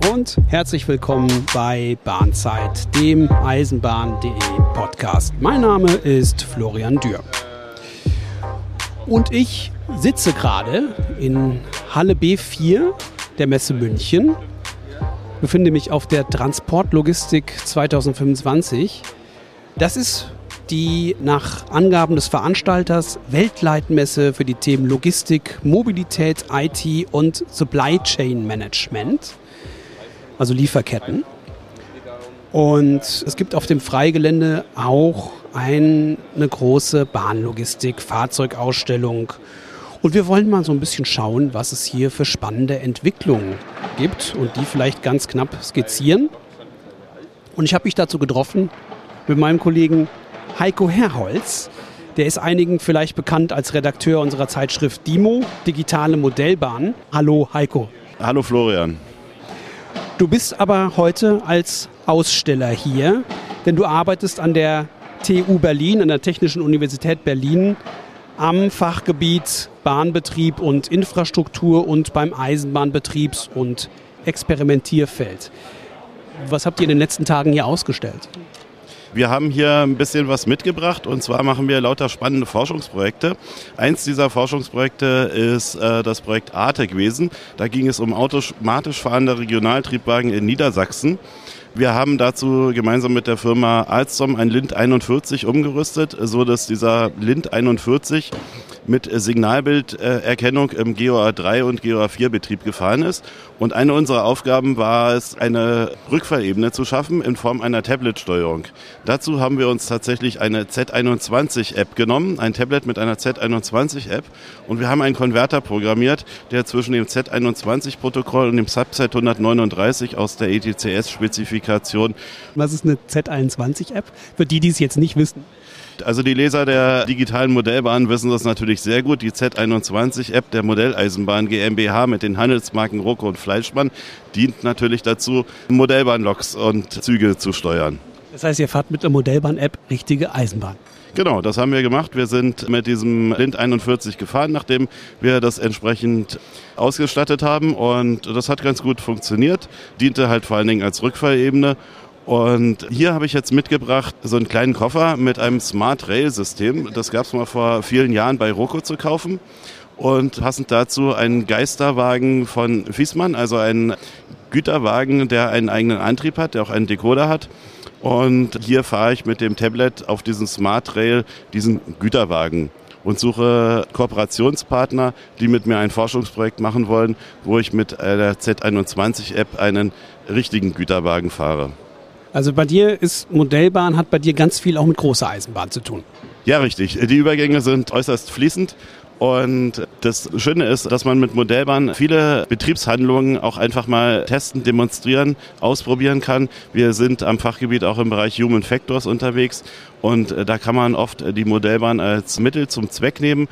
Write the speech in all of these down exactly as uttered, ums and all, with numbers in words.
und herzlich willkommen bei Bahnzeit, dem Eisenbahn punkt de Podcast. Mein Name ist Florian Dürr und ich sitze gerade in Halle B vier der Messe München, befinde mich auf der Transportlogistik zwanzig fünfundzwanzig. Das ist die nach Angaben des Veranstalters Weltleitmesse für die Themen Logistik, Mobilität, I T und Supply Chain Management, also Lieferketten. Und es gibt auf dem Freigelände auch ein, eine große Bahnlogistik, Fahrzeugausstellung. Und wir wollen mal so ein bisschen schauen, was es hier für spannende Entwicklungen gibt und die vielleicht ganz knapp skizzieren. Und ich habe mich dazu getroffen mit meinem Kollegen Heiko Herholz. Der ist einigen vielleicht bekannt als Redakteur unserer Zeitschrift DIMO, Digitale Modellbahn. Hallo Heiko. Hallo Florian. Du bist aber heute als Aussteller hier, denn du arbeitest an der T U Berlin, an der Technischen Universität Berlin, am Fachgebiet Bahnbetrieb und Infrastruktur und beim Eisenbahnbetriebs- und Experimentierfeld. Was habt ihr in den letzten Tagen hier ausgestellt? Wir haben hier ein bisschen was mitgebracht und zwar machen wir lauter spannende Forschungsprojekte. Eins dieser Forschungsprojekte ist äh, das Projekt ARTE gewesen. Da ging es um automatisch fahrende Regionaltriebwagen in Niedersachsen. Wir haben dazu gemeinsam mit der Firma Alstom ein Lind einundvierzig umgerüstet, so dass dieser Lind einundvierzig mit Signalbilderkennung im G O A drei und G O A vier Betrieb gefahren ist. Und eine unserer Aufgaben war es, eine Rückfallebene zu schaffen in Form einer Tablet-Steuerung. Dazu haben wir uns tatsächlich eine Z einundzwanzig App genommen, ein Tablet mit einer Z einundzwanzig App. Und wir haben einen Konverter programmiert, der zwischen dem Z einundzwanzig Protokoll und dem Subset hundertneununddreißig aus der E T C S-Spezifikation. Was ist eine Z einundzwanzig App? Für die, die es jetzt nicht wissen. Also die Leser der digitalen Modellbahn wissen das natürlich sehr gut. Die Z einundzwanzig App der Modelleisenbahn GmbH mit den Handelsmarken Roco und Fleischmann dient natürlich dazu, Modellbahnloks und Züge zu steuern. Das heißt, ihr fahrt mit der Modellbahn-App richtige Eisenbahn. Genau, das haben wir gemacht. Wir sind mit diesem Lind einundvierzig gefahren, nachdem wir das entsprechend ausgestattet haben. Und das hat ganz gut funktioniert, diente halt vor allen Dingen als Rückfallebene. Und hier habe ich jetzt mitgebracht so einen kleinen Koffer mit einem Smart Rail System. Das gab es mal vor vielen Jahren bei Roco zu kaufen. Und passend dazu einen Geisterwagen von Viessmann, also einen Güterwagen, der einen eigenen Antrieb hat, der auch einen Decoder hat. Und hier fahre ich mit dem Tablet auf diesen Smart Rail, diesen Güterwagen. Und suche Kooperationspartner, die mit mir ein Forschungsprojekt machen wollen, wo ich mit der Z einundzwanzig App einen richtigen Güterwagen fahre. Also bei dir ist Modellbahn, hat bei dir ganz viel auch mit großer Eisenbahn zu tun. Ja, richtig. Die Übergänge sind äußerst fließend. Und das Schöne ist, dass man mit Modellbahn viele Betriebshandlungen auch einfach mal testen, demonstrieren, ausprobieren kann. Wir sind am Fachgebiet auch im Bereich Human Factors unterwegs und da kann man oft die Modellbahn als Mittel zum Zweck nehmen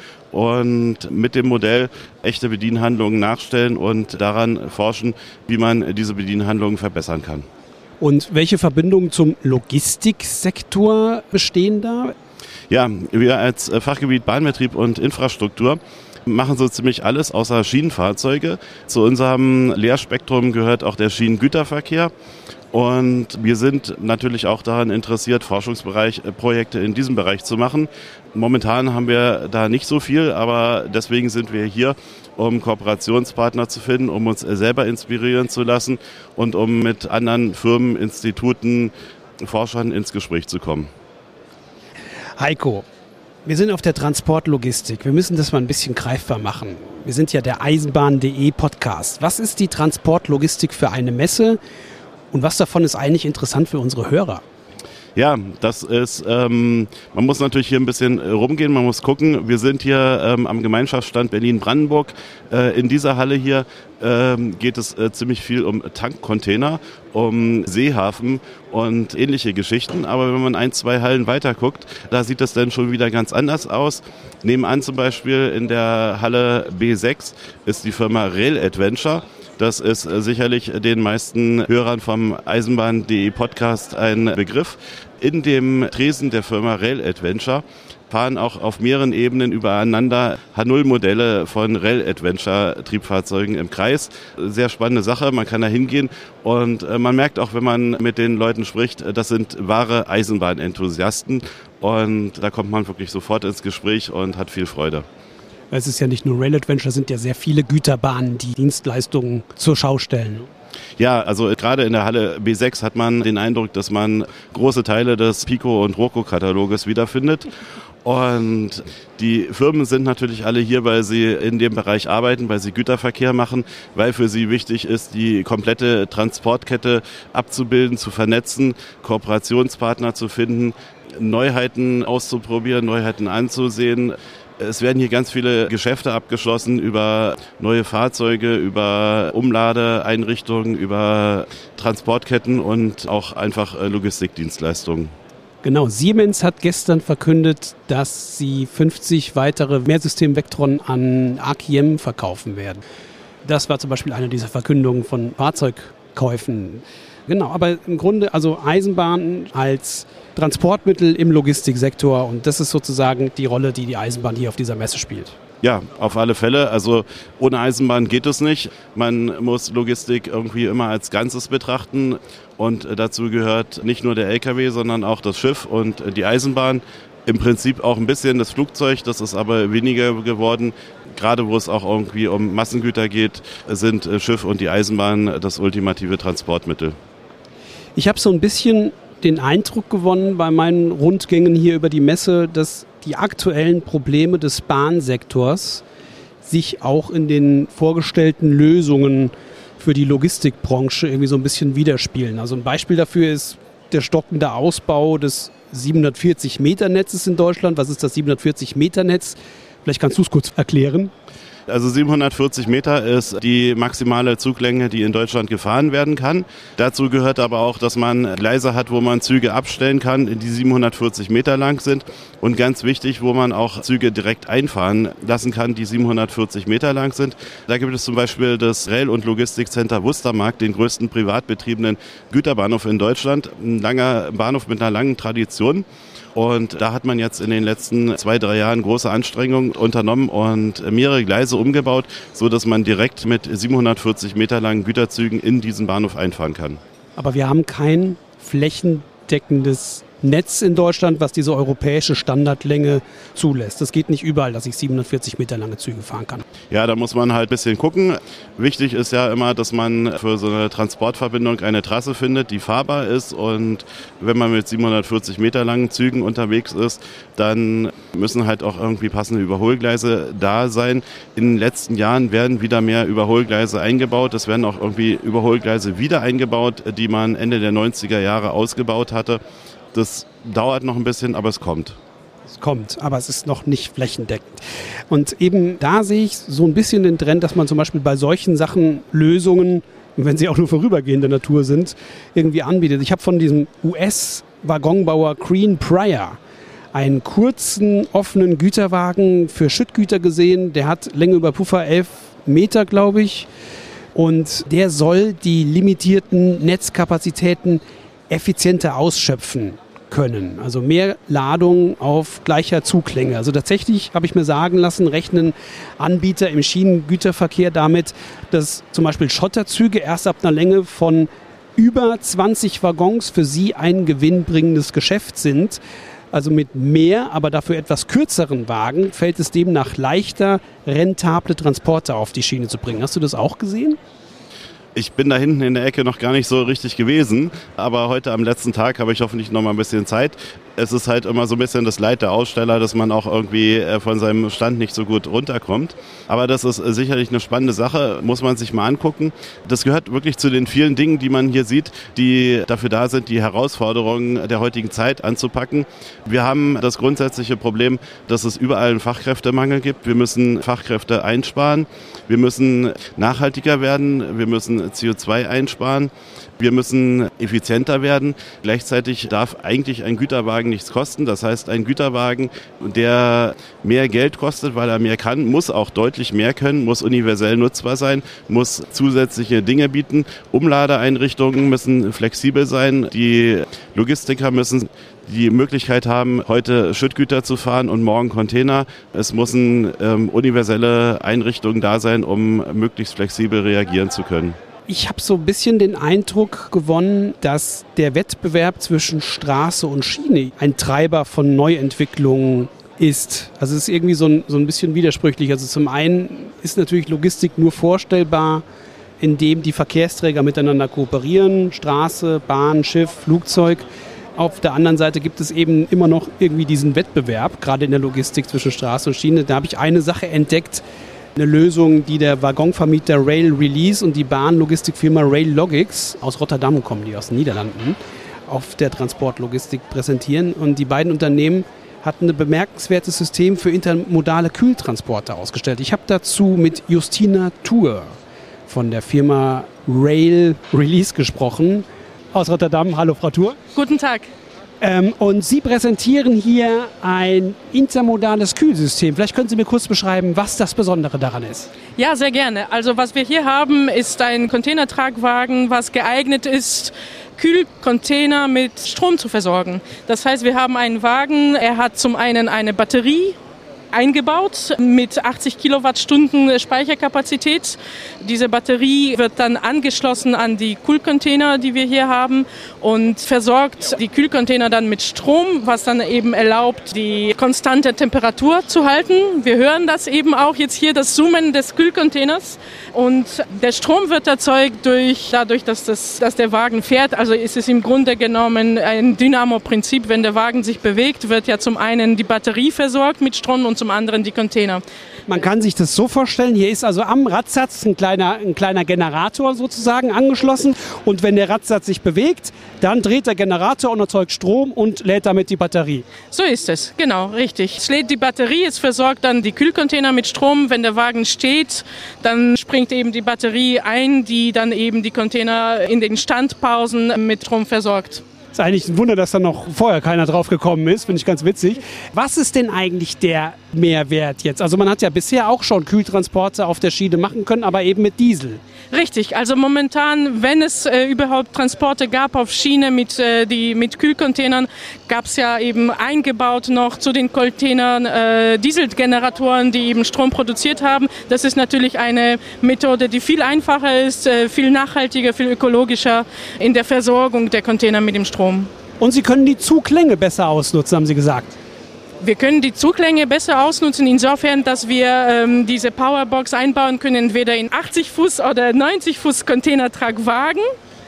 und mit dem Modell echte Bedienhandlungen nachstellen und daran forschen, wie man diese Bedienhandlungen verbessern kann. Und welche Verbindungen zum Logistiksektor bestehen da? Ja, wir als Fachgebiet Bahnbetrieb und Infrastruktur machen so ziemlich alles außer Schienenfahrzeuge. Zu unserem Lehrspektrum gehört auch der Schienengüterverkehr. Und wir sind natürlich auch daran interessiert, Forschungsbereich, Projekte in diesem Bereich zu machen. Momentan haben wir da nicht so viel, aber deswegen sind wir hier, um Kooperationspartner zu finden, um uns selber inspirieren zu lassen und um mit anderen Firmen, Instituten, Forschern ins Gespräch zu kommen. Heiko, wir sind auf der Transportlogistik. Wir müssen das mal ein bisschen greifbar machen. Wir sind ja der Eisenbahn punkt de Podcast. Was ist die Transportlogistik für eine Messe und was davon ist eigentlich interessant für unsere Hörer? Ja, das ist, ähm, man muss natürlich hier ein bisschen rumgehen, man muss gucken. Wir sind hier ähm, am Gemeinschaftsstand Berlin-Brandenburg. Äh, in dieser Halle hier ähm, geht es äh, ziemlich viel um Tankcontainer, um Seehafen und ähnliche Geschichten. Aber wenn man ein, zwei Hallen weiter guckt, da sieht das dann schon wieder ganz anders aus. Nebenan zum Beispiel in der Halle B sechs ist die Firma Rail Adventure. Das ist sicherlich den meisten Hörern vom Eisenbahn punkt de Podcast ein Begriff. In dem Tresen der Firma Rail Adventure fahren auch auf mehreren Ebenen übereinander H null Modelle von Rail-Adventure-Triebfahrzeugen im Kreis. Sehr spannende Sache, man kann da hingehen und man merkt auch, wenn man mit den Leuten spricht, das sind wahre Eisenbahnenthusiasten und da kommt man wirklich sofort ins Gespräch und hat viel Freude. Es ist ja nicht nur Rail-Adventure, es sind ja sehr viele Güterbahnen, die Dienstleistungen zur Schau stellen. Ja, also gerade in der Halle B sechs hat man den Eindruck, dass man große Teile des Pico- und Roco-Kataloges wiederfindet. Und die Firmen sind natürlich alle hier, weil sie in dem Bereich arbeiten, weil sie Güterverkehr machen, weil für sie wichtig ist, die komplette Transportkette abzubilden, zu vernetzen, Kooperationspartner zu finden, Neuheiten auszuprobieren, Neuheiten anzusehen. Es werden hier ganz viele Geschäfte abgeschlossen über neue Fahrzeuge, über Umladeeinrichtungen, über Transportketten und auch einfach Logistikdienstleistungen. Genau, Siemens hat gestern verkündet, dass sie fünfzig weitere Mehrsystem Vectron an A K I M verkaufen werden. Das war zum Beispiel eine dieser Verkündungen von Fahrzeugkäufen. Genau, aber im Grunde also Eisenbahn als Transportmittel im Logistiksektor und das ist sozusagen die Rolle, die die Eisenbahn hier auf dieser Messe spielt. Ja, auf alle Fälle. Also ohne Eisenbahn geht es nicht. Man muss Logistik irgendwie immer als Ganzes betrachten und dazu gehört nicht nur der L K W, sondern auch das Schiff und die Eisenbahn. Im Prinzip auch ein bisschen das Flugzeug, das ist aber weniger geworden. Gerade wo es auch irgendwie um Massengüter geht, sind Schiff und die Eisenbahn das ultimative Transportmittel. Ich habe so ein bisschen den Eindruck gewonnen bei meinen Rundgängen hier über die Messe, dass die aktuellen Probleme des Bahnsektors sich auch in den vorgestellten Lösungen für die Logistikbranche irgendwie so ein bisschen widerspiegeln. Also ein Beispiel dafür ist der stockende Ausbau des siebenhundertvierzig Meter Netzes in Deutschland. Was ist das siebenhundertvierzig Meter Netz? Vielleicht kannst du es kurz erklären. Also siebenhundertvierzig Meter ist die maximale Zuglänge, die in Deutschland gefahren werden kann. Dazu gehört aber auch, dass man Gleise hat, wo man Züge abstellen kann, die siebenhundertvierzig Meter lang sind. Und ganz wichtig, wo man auch Züge direkt einfahren lassen kann, die siebenhundertvierzig Meter lang sind. Da gibt es zum Beispiel das Rail- und Logistikcenter Wustermark, den größten privat betriebenen Güterbahnhof in Deutschland. Ein langer Bahnhof mit einer langen Tradition. Und da hat man jetzt in den letzten zwei, drei Jahren große Anstrengungen unternommen und mehrere Gleise umgebaut, sodass man direkt mit siebenhundertvierzig Meter langen Güterzügen in diesen Bahnhof einfahren kann. Aber wir haben kein flächendeckendes Netz in Deutschland, was diese europäische Standardlänge zulässt. Das geht nicht überall, dass ich siebenhundertvierzig Meter lange Züge fahren kann. Ja, da muss man halt ein bisschen gucken. Wichtig ist ja immer, dass man für so eine Transportverbindung eine Trasse findet, die fahrbar ist. Und wenn man mit siebenhundertvierzig Meter langen Zügen unterwegs ist, dann müssen halt auch irgendwie passende Überholgleise da sein. In den letzten Jahren werden wieder mehr Überholgleise eingebaut. Es werden auch irgendwie Überholgleise wieder eingebaut, die man Ende der neunziger Jahre ausgebaut hatte. Das dauert noch ein bisschen, aber es kommt. Es kommt, aber es ist noch nicht flächendeckend. Und eben da sehe ich so ein bisschen den Trend, dass man zum Beispiel bei solchen Sachen Lösungen, wenn sie auch nur vorübergehender Natur sind, irgendwie anbietet. Ich habe von diesem U S-Waggonbauer Green Pryor einen kurzen, offenen Güterwagen für Schüttgüter gesehen. Der hat Länge über Puffer elf Meter, glaube ich. Und der soll die limitierten Netzkapazitäten effizienter ausschöpfen können. Also mehr Ladung auf gleicher Zuglänge. Also tatsächlich, habe ich mir sagen lassen, rechnen Anbieter im Schienengüterverkehr damit, dass zum Beispiel Schotterzüge erst ab einer Länge von über zwanzig Waggons für sie ein gewinnbringendes Geschäft sind. Also mit mehr, aber dafür etwas kürzeren Wagen fällt es demnach leichter, rentable Transporte auf die Schiene zu bringen. Hast du das auch gesehen? Ich bin da hinten in der Ecke noch gar nicht so richtig gewesen, aber heute am letzten Tag habe ich hoffentlich noch mal ein bisschen Zeit. Es ist halt immer so ein bisschen das Leid der Aussteller, dass man auch irgendwie von seinem Stand nicht so gut runterkommt. Aber das ist sicherlich eine spannende Sache, muss man sich mal angucken. Das gehört wirklich zu den vielen Dingen, die man hier sieht, die dafür da sind, die Herausforderungen der heutigen Zeit anzupacken. Wir haben das grundsätzliche Problem, dass es überall einen Fachkräftemangel gibt. Wir müssen Fachkräfte einsparen. Wir müssen nachhaltiger werden. Wir müssen C O zwei einsparen. Wir müssen effizienter werden. Gleichzeitig darf eigentlich ein Güterwagen Güterwagen nichts kosten. Das heißt, ein Güterwagen, der mehr Geld kostet, weil er mehr kann, muss auch deutlich mehr können, muss universell nutzbar sein, muss zusätzliche Dinge bieten. Umladeeinrichtungen müssen flexibel sein. Die Logistiker müssen die Möglichkeit haben, heute Schüttgüter zu fahren und morgen Container. Es müssen ähm, universelle Einrichtungen da sein, um möglichst flexibel reagieren zu können. Ich habe so ein bisschen den Eindruck gewonnen, dass der Wettbewerb zwischen Straße und Schiene ein Treiber von Neuentwicklungen ist. Also es ist irgendwie so ein, so ein bisschen widersprüchlich. Also zum einen ist natürlich Logistik nur vorstellbar, indem die Verkehrsträger miteinander kooperieren, Straße, Bahn, Schiff, Flugzeug. Auf der anderen Seite gibt es eben immer noch irgendwie diesen Wettbewerb, gerade in der Logistik zwischen Straße und Schiene. Da habe ich eine Sache entdeckt, eine Lösung, die der Waggonvermieter Rail Release und die Bahnlogistikfirma Rail Logics aus Rotterdam, kommen die aus den Niederlanden, auf der Transportlogistik präsentieren. Und die beiden Unternehmen hatten ein bemerkenswertes System für intermodale Kühltransporte ausgestellt. Ich habe dazu mit Justina Thur von der Firma Rail Release gesprochen. Aus Rotterdam. Hallo, Frau Thur. Guten Tag. Ähm, und Sie präsentieren hier ein intermodales Kühlsystem. Vielleicht können Sie mir kurz beschreiben, was das Besondere daran ist. Ja, sehr gerne. Also was wir hier haben, ist ein Containertragwagen, was geeignet ist, Kühlcontainer mit Strom zu versorgen. Das heißt, wir haben einen Wagen, er hat zum einen eine Batterie eingebaut mit achtzig Kilowattstunden Speicherkapazität. Diese Batterie wird dann angeschlossen an die Kühlcontainer, die wir hier haben, und versorgt die Kühlcontainer dann mit Strom, was dann eben erlaubt, die konstante Temperatur zu halten. Wir hören das eben auch jetzt hier, das Summen des Kühlcontainers. Und der Strom wird erzeugt durch, dadurch, dass, das, dass der Wagen fährt. Also ist es im Grunde genommen ein Dynamo-Prinzip. Wenn der Wagen sich bewegt, wird ja zum einen die Batterie versorgt mit Strom und zum anderen die Container. Man kann sich das so vorstellen, hier ist also am Radsatz ein kleiner, ein kleiner Generator sozusagen angeschlossen, und wenn der Radsatz sich bewegt, dann dreht der Generator und erzeugt Strom und lädt damit die Batterie. So ist es, genau, richtig. Es lädt die Batterie, es versorgt dann die Kühlcontainer mit Strom. Wenn der Wagen steht, dann springt eben die Batterie ein, die dann eben die Container in den Standpausen mit Strom versorgt. Ist eigentlich ein Wunder, dass da noch vorher keiner drauf gekommen ist, finde ich ganz witzig. Was ist denn eigentlich der Mehrwert jetzt? Also man hat ja bisher auch schon Kühltransporte auf der Schiene machen können, aber eben mit Diesel. Richtig, also momentan, wenn es äh, überhaupt Transporte gab auf Schiene mit, äh, die, mit Kühlcontainern, gab es ja eben eingebaut noch zu den Containern äh, Dieselgeneratoren, die eben Strom produziert haben. Das ist natürlich eine Methode, die viel einfacher ist, äh, viel nachhaltiger, viel ökologischer in der Versorgung der Container mit dem Strom. Und Sie können die Zuglänge besser ausnutzen, haben Sie gesagt. Wir können die Zuglänge besser ausnutzen, insofern, dass wir ähm, diese Powerbox einbauen können, entweder in achtzig Fuß oder neunzig Fuß Containertragwagen.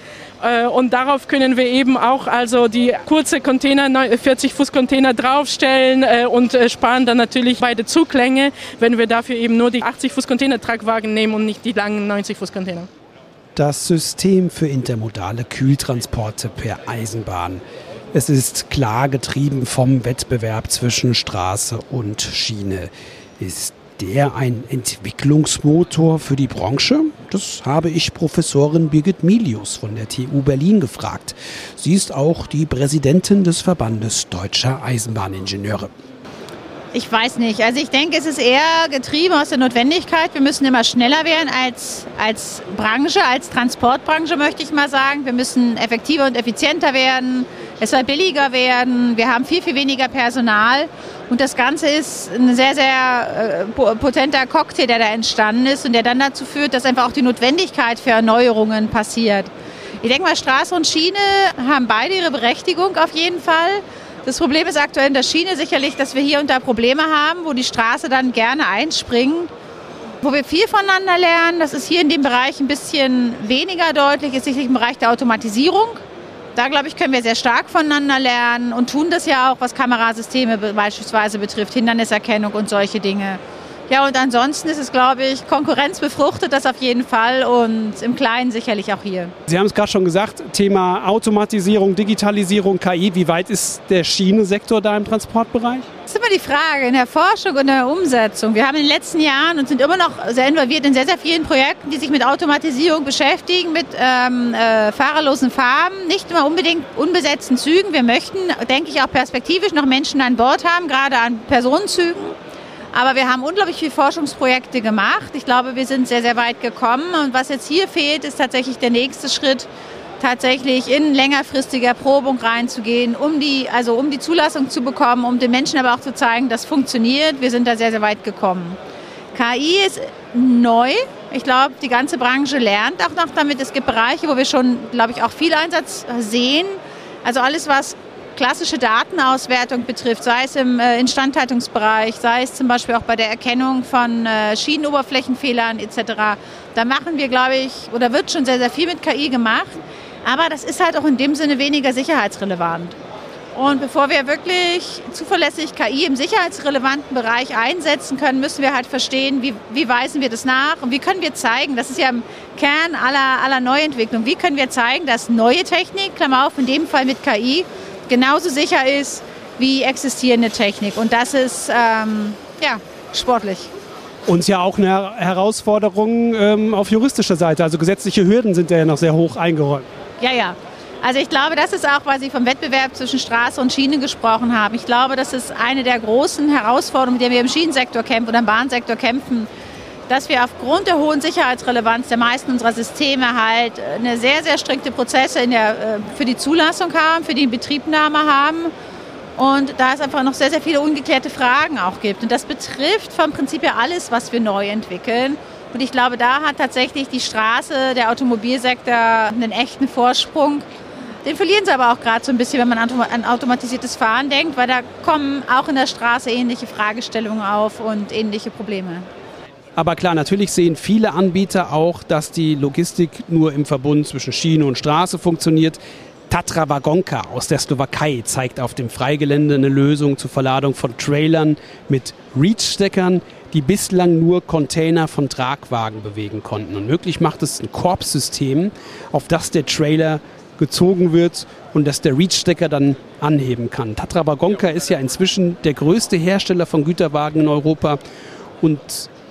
Äh, und darauf können wir eben auch also die kurze Container, vierzig Fuß Container draufstellen äh, und äh, sparen dann natürlich beide Zuglänge, wenn wir dafür eben nur die achtzig Fuß Containertragwagen nehmen und nicht die langen neunzig Fuß Container. Das System für intermodale Kühltransporte per Eisenbahn. Es ist klar getrieben vom Wettbewerb zwischen Straße und Schiene. Ist der ein Entwicklungsmotor für die Branche? Das habe ich Professorin Birgit Milius von der T U Berlin gefragt. Sie ist auch die Präsidentin des Verbandes Deutscher Eisenbahningenieure. Ich weiß nicht. Also ich denke, es ist eher getrieben aus der Notwendigkeit. Wir müssen immer schneller werden als, als Branche, als Transportbranche, möchte ich mal sagen. Wir müssen effektiver und effizienter werden. Es soll billiger werden. Wir haben viel, viel weniger Personal. Und das Ganze ist ein sehr, sehr äh, potenter Cocktail, der da entstanden ist und der dann dazu führt, dass einfach auch die Notwendigkeit für Erneuerungen passiert. Ich denke mal, Straße und Schiene haben beide ihre Berechtigung auf jeden Fall. Das Problem ist aktuell in der Schiene sicherlich, dass wir hier und da Probleme haben, wo die Straße dann gerne einspringt, wo wir viel voneinander lernen. Das ist hier in dem Bereich ein bisschen weniger deutlich, ist sicherlich im Bereich der Automatisierung. Da, glaube ich, können wir sehr stark voneinander lernen und tun das ja auch, was Kamerasysteme beispielsweise betrifft, Hinderniserkennung und solche Dinge. Ja, und ansonsten ist es, glaube ich, Konkurrenz befruchtet das auf jeden Fall und im Kleinen sicherlich auch hier. Sie haben es gerade schon gesagt, Thema Automatisierung, Digitalisierung, K I. Wie weit ist der Schienensektor da im Transportbereich? Das ist immer die Frage in der Forschung und der Umsetzung. Wir haben in den letzten Jahren und sind immer noch sehr involviert in sehr, sehr vielen Projekten, die sich mit Automatisierung beschäftigen, mit ähm, äh, fahrerlosen Farben, nicht immer unbedingt unbesetzten Zügen. Wir möchten, denke ich, auch perspektivisch noch Menschen an Bord haben, gerade an Personenzügen. Aber wir haben unglaublich viele Forschungsprojekte gemacht. Ich glaube, wir sind sehr, sehr weit gekommen. Und was jetzt hier fehlt, ist tatsächlich der nächste Schritt, tatsächlich in längerfristige Erprobung reinzugehen, um die, also um die Zulassung zu bekommen, um den Menschen aber auch zu zeigen, das funktioniert. Wir sind da sehr, sehr weit gekommen. K I ist neu. Ich glaube, die ganze Branche lernt auch noch damit. Es gibt Bereiche, wo wir schon, glaube ich, auch viel Einsatz sehen. Also alles, was klassische Datenauswertung betrifft, sei es im äh, Instandhaltungsbereich, sei es zum Beispiel auch bei der Erkennung von äh, Schienenoberflächenfehlern et cetera. Da machen wir, glaube ich, oder wird schon sehr, sehr viel mit K I gemacht. Aber das ist halt auch in dem Sinne weniger sicherheitsrelevant. Und bevor wir wirklich zuverlässig K I im sicherheitsrelevanten Bereich einsetzen können, müssen wir halt verstehen, wie, wie weisen wir das nach und wie können wir zeigen, das ist ja im Kern aller, aller Neuentwicklung, wie können wir zeigen, dass neue Technik, Klammer auf, in dem Fall mit K I, genauso sicher ist wie existierende Technik. Und das ist ähm, ja, sportlich. Und ja auch eine Herausforderung ähm, auf juristischer Seite. Also gesetzliche Hürden sind ja noch sehr hoch eingeräumt. Ja, ja. Also ich glaube, das ist auch, weil Sie vom Wettbewerb zwischen Straße und Schiene gesprochen haben. Ich glaube, das ist eine der großen Herausforderungen, mit der wir im Schienensektor kämpfen oder im Bahnsektor kämpfen, dass wir aufgrund der hohen Sicherheitsrelevanz der meisten unserer Systeme halt eine sehr, sehr strikte Prozesse in der, für die Zulassung haben, für die Inbetriebnahme haben und da es einfach noch sehr, sehr viele ungeklärte Fragen auch gibt. Und das betrifft vom Prinzip her alles, was wir neu entwickeln. Und ich glaube, da hat tatsächlich die Straße, der Automobilsektor einen echten Vorsprung. Den verlieren sie aber auch gerade so ein bisschen, wenn man an automatisiertes Fahren denkt, weil da kommen auch in der Straße ähnliche Fragestellungen auf und ähnliche Probleme. Aber klar, natürlich sehen viele Anbieter auch, dass die Logistik nur im Verbund zwischen Schiene und Straße funktioniert. Tatra Wagonka aus der Slowakei zeigt auf dem Freigelände eine Lösung zur Verladung von Trailern mit Reach-Steckern, die bislang nur Container von Tragwagen bewegen konnten. Und möglich macht es ein Korbsystem, auf das der Trailer gezogen wird und das der Reach-Stecker dann anheben kann. Tatra Wagonka ist ja inzwischen der größte Hersteller von Güterwagen in Europa und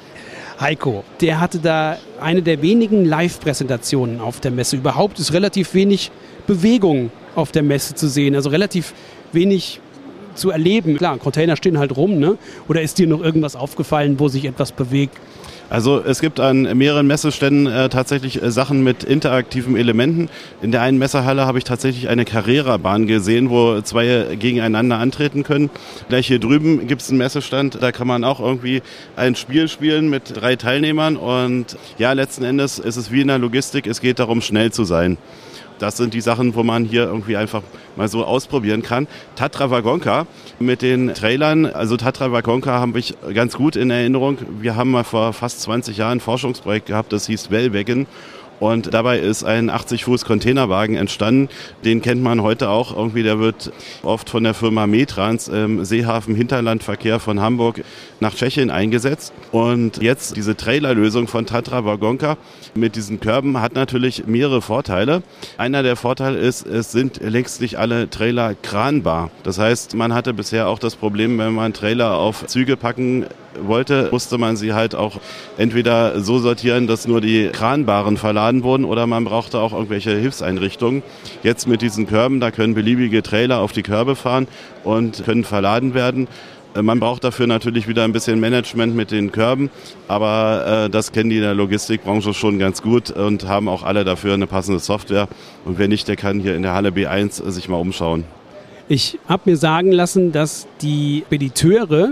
Heiko, der hatte da eine der wenigen Live-Präsentationen auf der Messe. Überhaupt ist relativ wenig Bewegung auf der Messe zu sehen, also relativ wenig zu erleben. Klar, Container stehen halt rum, ne? Oder ist dir noch irgendwas aufgefallen, wo sich etwas bewegt? Also es gibt an mehreren Messeständen äh, tatsächlich äh, Sachen mit interaktiven Elementen. In der einen Messehalle habe ich tatsächlich eine Carrera-Bahn gesehen, wo zwei gegeneinander antreten können. Gleich hier drüben gibt es einen Messestand, da kann man auch irgendwie ein Spiel spielen mit drei Teilnehmern. Und ja, letzten Endes ist es wie in der Logistik, es geht darum, schnell zu sein. Das sind die Sachen, wo man hier irgendwie einfach mal so ausprobieren kann. Tatra Wagonka mit den Trailern, also Tatra Wagonka habe ich ganz gut in Erinnerung. Wir haben mal vor fast zwanzig Jahren ein Forschungsprojekt gehabt, das hieß Wellwagon. Und dabei ist ein achtzig Fuß Containerwagen entstanden. Den kennt man heute auch irgendwie. Der wird oft von der Firma Metrans im Seehafen Hinterlandverkehr von Hamburg nach Tschechien eingesetzt. Und jetzt diese Trailerlösung von Tatra Wagonka mit diesen Körben hat natürlich mehrere Vorteile. Einer der Vorteile ist, es sind längst nicht alle Trailer kranbar. Das heißt, man hatte bisher auch das Problem, wenn man Trailer auf Züge packen wollte, musste man sie halt auch entweder so sortieren, dass nur die kranbaren verladen wurden, oder man brauchte auch irgendwelche Hilfseinrichtungen. Jetzt mit diesen Körben, da können beliebige Trailer auf die Körbe fahren und können verladen werden. Man braucht dafür natürlich wieder ein bisschen Management mit den Körben, aber äh, das kennen die in der Logistikbranche schon ganz gut und haben auch alle dafür eine passende Software. Und wer nicht, der kann hier in der Halle B eins sich mal umschauen. Ich habe mir sagen lassen, dass die Spediteure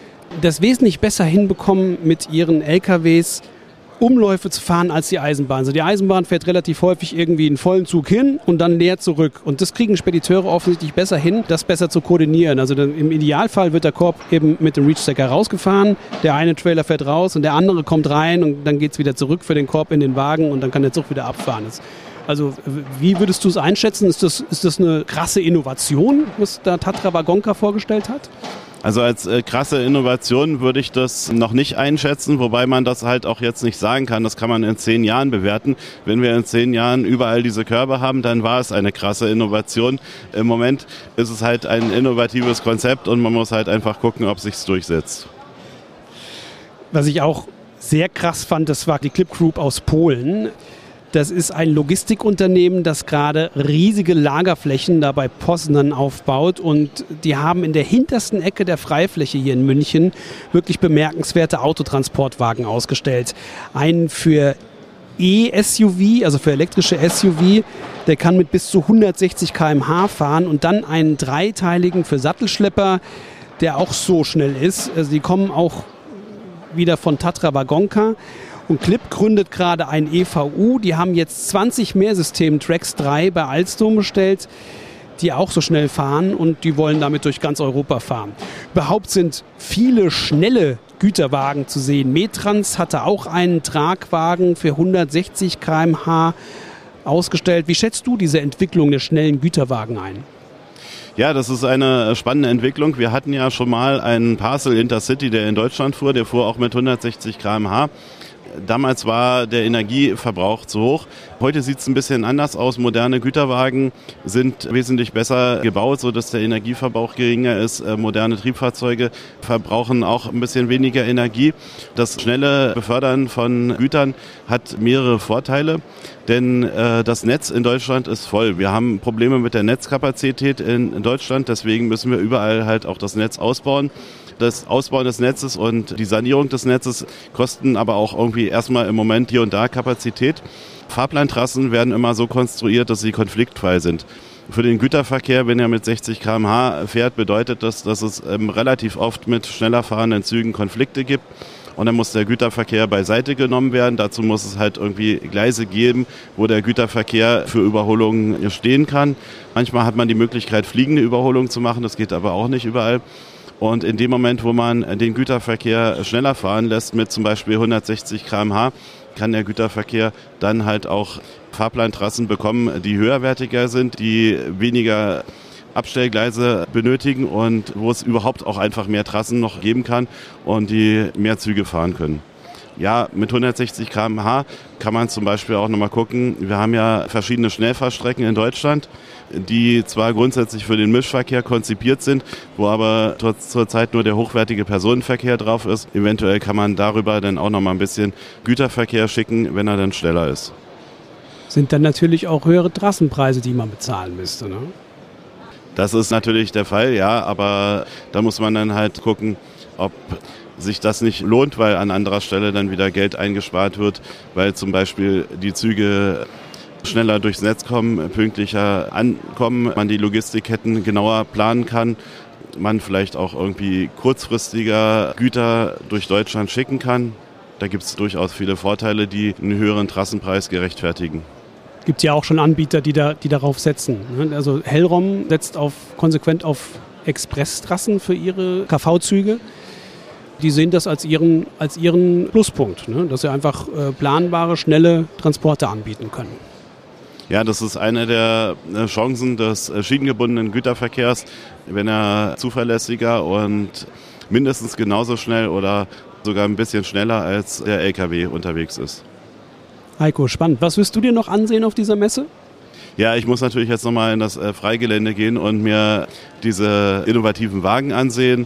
das wesentlich besser hinbekommen, mit ihren L K Ws Umläufe zu fahren als die Eisenbahn. Also die Eisenbahn fährt relativ häufig irgendwie einen vollen Zug hin und dann leer zurück. Und das kriegen Spediteure offensichtlich besser hin, das besser zu koordinieren. Also im Idealfall wird der Korb eben mit dem Reach-Stecker rausgefahren, der eine Trailer fährt raus und der andere kommt rein und dann geht es wieder zurück für den Korb in den Wagen und dann kann der Zug wieder abfahren. Also wie würdest du es einschätzen? Ist das, ist das eine krasse Innovation, was da Tatra Wagonka vorgestellt hat? Also als äh, krasse Innovation würde ich das noch nicht einschätzen, wobei man das halt auch jetzt nicht sagen kann. Das kann man in zehn Jahren bewerten. Wenn wir in zehn Jahren überall diese Körbe haben, dann war es eine krasse Innovation. Im Moment ist es halt ein innovatives Konzept und man muss halt einfach gucken, ob es sich durchsetzt. Was ich auch sehr krass fand, das war die Clip Group aus Polen. Das ist ein Logistikunternehmen, das gerade riesige Lagerflächen da bei Poznan aufbaut und die haben in der hintersten Ecke der Freifläche hier in München wirklich bemerkenswerte Autotransportwagen ausgestellt. Einen für E-S U V, also für elektrische S U V, der kann mit bis zu hundertsechzig Kilometer pro Stunde fahren und dann einen dreiteiligen für Sattelschlepper, der auch so schnell ist. Also die kommen auch wieder von Tatra Wagonka. Und Clip gründet gerade ein E V U. Die haben jetzt zwanzig Mehrsystem Trax drei bei Alstom bestellt, die auch so schnell fahren und die wollen damit durch ganz Europa fahren. Überhaupt sind viele schnelle Güterwagen zu sehen. Metrans hatte auch einen Tragwagen für hundertsechzig Kilometer pro Stunde ausgestellt. Wie schätzt du diese Entwicklung der schnellen Güterwagen ein? Ja, das ist eine spannende Entwicklung. Wir hatten ja schon mal einen Parcel Intercity, der in Deutschland fuhr. Der fuhr auch mit hundertsechzig Kilometer pro Stunde. Damals war der Energieverbrauch zu hoch. Heute sieht es ein bisschen anders aus. Moderne Güterwagen sind wesentlich besser gebaut, sodass der Energieverbrauch geringer ist. Moderne Triebfahrzeuge verbrauchen auch ein bisschen weniger Energie. Das schnelle Befördern von Gütern hat mehrere Vorteile, denn äh, das Netz in Deutschland ist voll. Wir haben Probleme mit der Netzkapazität in Deutschland, deswegen müssen wir überall halt auch das Netz ausbauen. Das Ausbauen des Netzes und die Sanierung des Netzes kosten aber auch irgendwie erstmal im Moment hier und da Kapazität. Fahrplantrassen werden immer so konstruiert, dass sie konfliktfrei sind. Für den Güterverkehr, wenn er mit sechzig Kilometer pro Stunde fährt, bedeutet das, dass es ähm, relativ oft mit schneller fahrenden Zügen Konflikte gibt. Und dann muss der Güterverkehr beiseite genommen werden. Dazu muss es halt irgendwie Gleise geben, wo der Güterverkehr für Überholungen stehen kann. Manchmal hat man die Möglichkeit, fliegende Überholungen zu machen. Das geht aber auch nicht überall. Und in dem Moment, wo man den Güterverkehr schneller fahren lässt, mit zum Beispiel hundertsechzig Kilometer pro Stunde, kann der Güterverkehr dann halt auch Fahrplantrassen bekommen, die höherwertiger sind, die weniger Abstellgleise benötigen und wo es überhaupt auch einfach mehr Trassen noch geben kann und die mehr Züge fahren können. Ja, mit hundertsechzig Kilometer pro Stunde kann man zum Beispiel auch nochmal gucken. Wir haben ja verschiedene Schnellfahrstrecken in Deutschland, die zwar grundsätzlich für den Mischverkehr konzipiert sind, wo aber trotz zurzeit nur der hochwertige Personenverkehr drauf ist. Eventuell kann man darüber dann auch nochmal ein bisschen Güterverkehr schicken, wenn er dann schneller ist. Sind dann natürlich auch höhere Trassenpreise, die man bezahlen müsste, ne? Das ist natürlich der Fall, ja, aber da muss man dann halt gucken, ob sich das nicht lohnt, weil an anderer Stelle dann wieder Geld eingespart wird, weil zum Beispiel die Züge schneller durchs Netz kommen, pünktlicher ankommen, man die Logistikketten genauer planen kann, man vielleicht auch irgendwie kurzfristiger Güter durch Deutschland schicken kann. Da gibt es durchaus viele Vorteile, die einen höheren Trassenpreis gerechtfertigen. Gibt ja auch schon Anbieter, die, da, die darauf setzen. Also Hellrom setzt auf, konsequent auf Expresstrassen für ihre K V-Züge. Die sehen das als ihren, als ihren Pluspunkt, ne? Dass sie einfach äh, planbare, schnelle Transporte anbieten können. Ja, das ist eine der Chancen des schienengebundenen Güterverkehrs, wenn er zuverlässiger und mindestens genauso schnell oder sogar ein bisschen schneller als der L K W unterwegs ist. Heiko, spannend. Was wirst du dir noch ansehen auf dieser Messe? Ja, ich muss natürlich jetzt nochmal in das äh, Freigelände gehen und mir diese innovativen Wagen ansehen.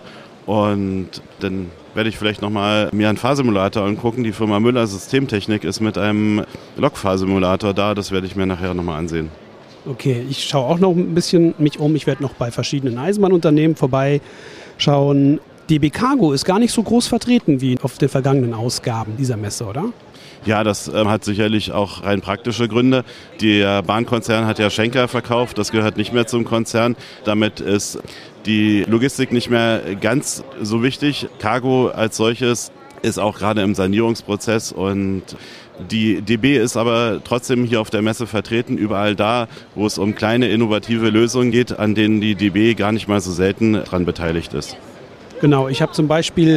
Und dann werde ich vielleicht nochmal mir einen Fahrsimulator angucken. Die Firma Müller Systemtechnik ist mit einem Lokfahrsimulator da. Das werde ich mir nachher nochmal ansehen. Okay, ich schaue auch noch ein bisschen mich um. Ich werde noch bei verschiedenen Eisenbahnunternehmen vorbeischauen. D B Cargo ist gar nicht so groß vertreten wie auf den vergangenen Ausgaben dieser Messe, oder? Ja, das äh, hat sicherlich auch rein praktische Gründe. Der Bahnkonzern hat ja Schenker verkauft, das gehört nicht mehr zum Konzern. Damit ist die Logistik nicht mehr ganz so wichtig. Cargo als solches ist auch gerade im Sanierungsprozess und die D B ist aber trotzdem hier auf der Messe vertreten, überall da, wo es um kleine innovative Lösungen geht, an denen die D B gar nicht mal so selten dran beteiligt ist. Genau, ich habe zum Beispiel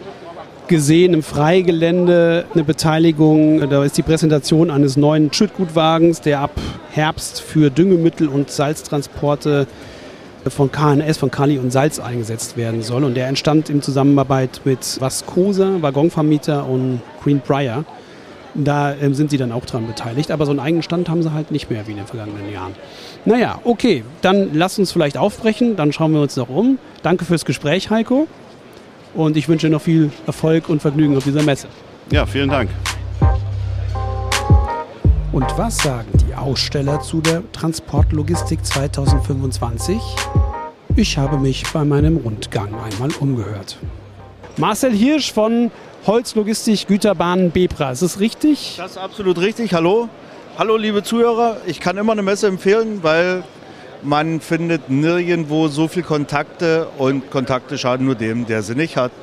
gesehen im Freigelände eine Beteiligung, da ist die Präsentation eines neuen Schüttgutwagens, der ab Herbst für Düngemittel und Salztransporte von K N S, von Kali und Salz eingesetzt werden soll. Und der entstand in Zusammenarbeit mit Vascosa, Waggonvermieter und Greenbrier. Da ähm, sind sie dann auch dran beteiligt. Aber so einen eigenen Stand haben sie halt nicht mehr wie in den vergangenen Jahren. Naja, okay, dann lasst uns vielleicht aufbrechen. Dann schauen wir uns noch um. Danke fürs Gespräch, Heiko. Und ich wünsche noch viel Erfolg und Vergnügen auf dieser Messe. Ja, vielen Dank. Und was sagen die Aussteller zu der Transportlogistik zweitausendfünfundzwanzig? Ich habe mich bei meinem Rundgang einmal umgehört. Marcel Hirsch von Holzlogistik Güterbahn Bebra, ist das richtig? Das ist absolut richtig. Hallo. Hallo, liebe Zuhörer. Ich kann immer eine Messe empfehlen, weil man findet nirgendwo so viel Kontakte und Kontakte schaden nur dem, der sie nicht hat.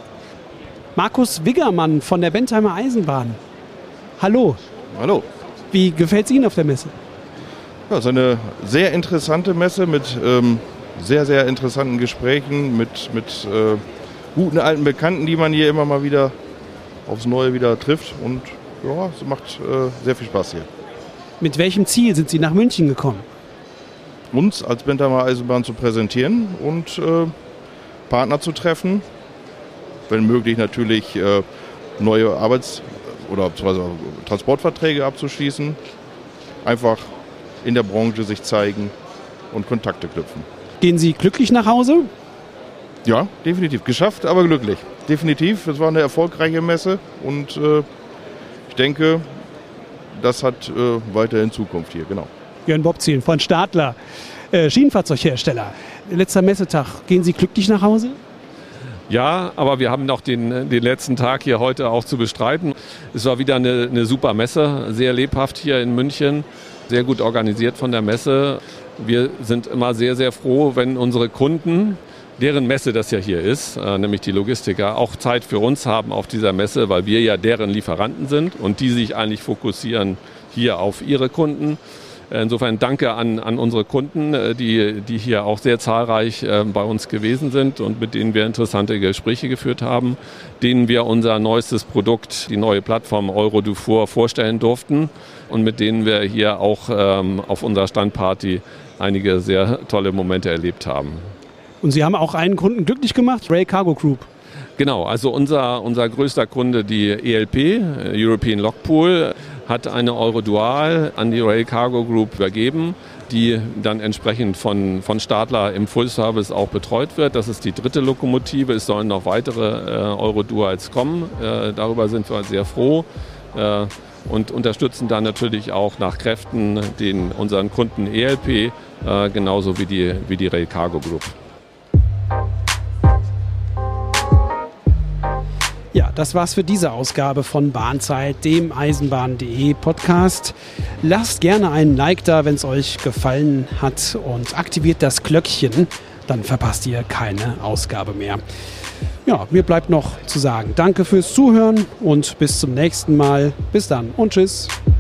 Markus Wiggermann von der Bentheimer Eisenbahn. Hallo. Hallo. Wie gefällt es Ihnen auf der Messe? Ja, es ist eine sehr interessante Messe mit ähm, sehr, sehr interessanten Gesprächen, mit, mit äh, guten alten Bekannten, die man hier immer mal wieder aufs Neue wieder trifft. Und ja, es macht äh, sehr viel Spaß hier. Mit welchem Ziel sind Sie nach München gekommen? Uns als Bentheimer Eisenbahn zu präsentieren und äh, Partner zu treffen. Wenn möglich natürlich äh, neue Arbeits- oder Transportverträge abzuschließen. Einfach in der Branche sich zeigen und Kontakte knüpfen. Gehen Sie glücklich nach Hause? Ja, definitiv. Geschafft, aber glücklich. Definitiv. Es war eine erfolgreiche Messe und äh, ich denke, das hat äh, weiterhin Zukunft hier, genau. Jörn Bobzien von Stadler, äh, Schienenfahrzeughersteller. Letzter Messetag. Gehen Sie glücklich nach Hause? Ja, aber wir haben noch den, den letzten Tag hier heute auch zu bestreiten. Es war wieder eine, eine super Messe, sehr lebhaft hier in München, sehr gut organisiert von der Messe. Wir sind immer sehr, sehr froh, wenn unsere Kunden, deren Messe das ja hier ist, äh, nämlich die Logistiker, auch Zeit für uns haben auf dieser Messe, weil wir ja deren Lieferanten sind und die sich eigentlich fokussieren hier auf ihre Kunden. Insofern danke an, an unsere Kunden, die, die hier auch sehr zahlreich äh, bei uns gewesen sind und mit denen wir interessante Gespräche geführt haben, denen wir unser neuestes Produkt, die neue Plattform Euro-Dufour, vorstellen durften und mit denen wir hier auch ähm, auf unserer Standparty einige sehr tolle Momente erlebt haben. Und Sie haben auch einen Kunden glücklich gemacht, Rail Cargo Group. Genau, also unser, unser größter Kunde, die E L P, European Log Pool, hat eine Eurodual an die Rail Cargo Group übergeben, die dann entsprechend von, von Stadler im Full-Service auch betreut wird. Das ist die dritte Lokomotive. Es sollen noch weitere äh, Euroduals kommen. Äh, darüber sind wir sehr froh äh, und unterstützen dann natürlich auch nach Kräften den, unseren Kunden E L P, äh, genauso wie die, wie die Rail Cargo Group. Ja, das war's für diese Ausgabe von Bahnzeit, dem Eisenbahn punkt de Podcast. Lasst gerne einen Like da, wenn es euch gefallen hat und aktiviert das Glöckchen, dann verpasst ihr keine Ausgabe mehr. Ja, mir bleibt noch zu sagen, danke fürs Zuhören und bis zum nächsten Mal. Bis dann und tschüss.